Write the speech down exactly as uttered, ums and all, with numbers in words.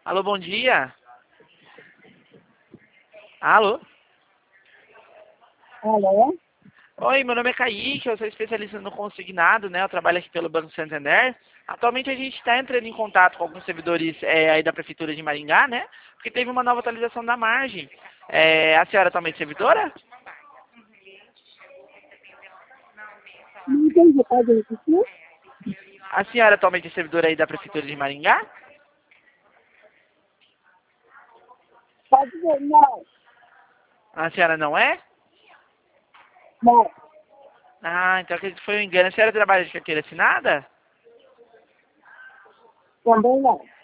Alô, bom dia. Alô? Alô? Oi, meu nome é Kaique, eu sou especialista no consignado, né? Eu trabalho aqui pelo Banco Santander. Atualmente a gente está entrando em contato com alguns servidores é, aí da Prefeitura de Maringá, né? Porque teve uma nova atualização da margem. É, a senhora é atualmente servidora? Não entendi, pode repetir? A senhora é atualmente é servidora aí da Prefeitura de Maringá? Pode dizer, não, A senhora não é? não, Ah, então acredito que foi um engano. A senhora trabalha de carteira assinada? também não.